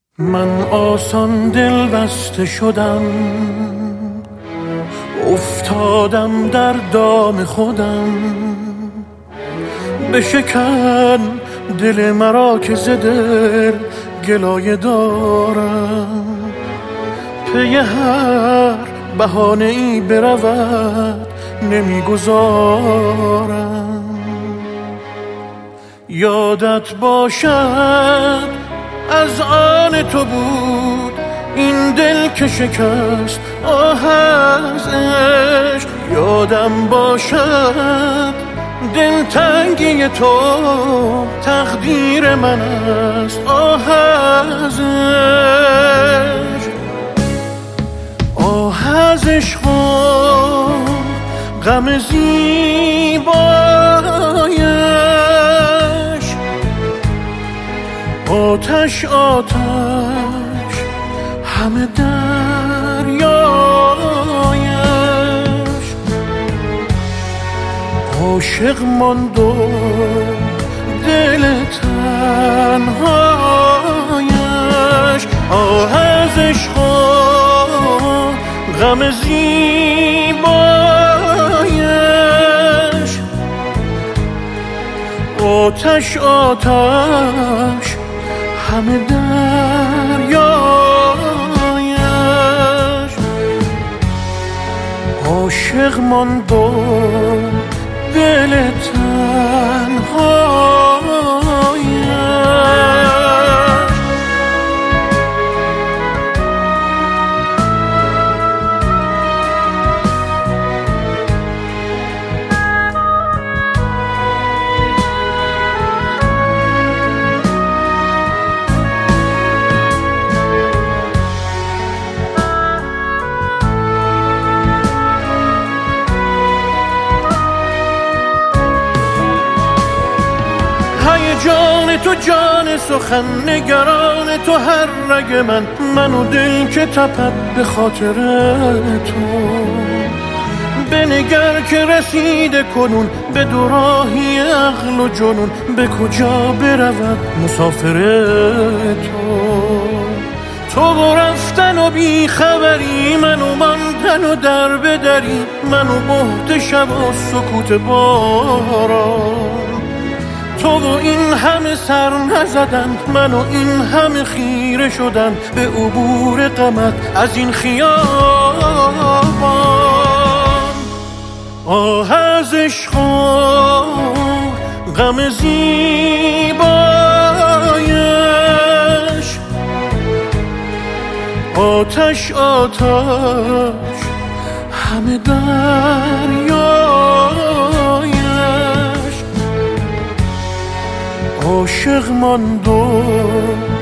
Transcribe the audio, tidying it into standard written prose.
من آسان دل بسته شدم، افتادم در دام خودم. بشکن دل مرا که ز دل گلایه دارم. پی هر بهانه ای برود نمیگذارم. یادت باشد از آن تو بود این دل که شکست آه از عشق. یادم باشد دلتنگی تو تقدیر من است آه از عشق. آه از عشق و غم زیبایش. آتش آتش همه دریایش. عاشق ماند و دل تنهایش. آه از عشق و غم زیبایش. آتش آتش همه دریایش. عاشق ماند و دل تنهایش. جان تو جان سخن نگران تو هر رگ من و دل که تپد به خاطر تو. بنگر که رسیده کنون به دوراهی عقل و جنون. به کجا برود مسافر تو رفتن و بی خبری. منو ماندن و در بدری. منو بهت شب و سکوت باران. تو و این همه سر نزدند من و این همه خیره شدند به عبور غمت از این خیابان. آه از عشق و غم زیبایش. آتش آتش همه دریایش. عاشق ماند و